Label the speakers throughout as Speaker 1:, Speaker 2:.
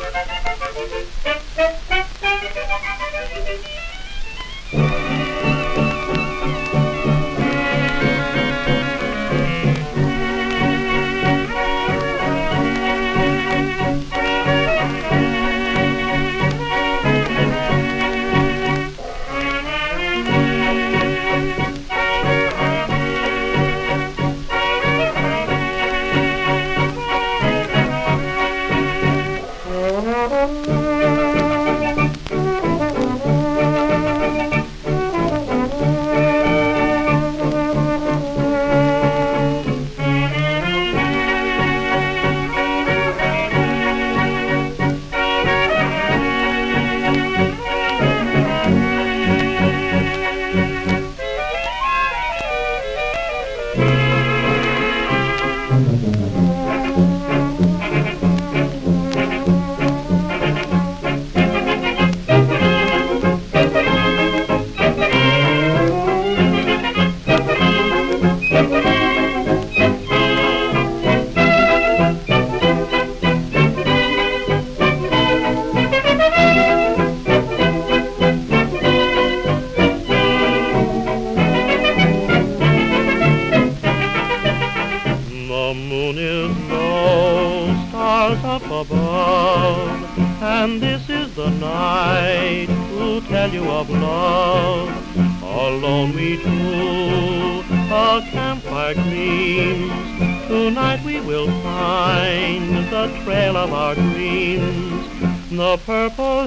Speaker 1: The moon is low, stars up above, and this is the night to tell you of love. Alone we two, a campfire gleams. Tonight we will find the trail of our dreams. The purple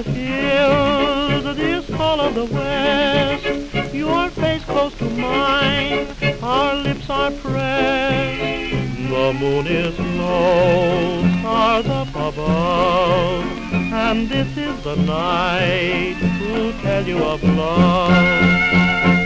Speaker 1: hills, this call of the west, your face close to mine, our lips are pressed. The moon is low, stars up above, and this is the night to tell you of love.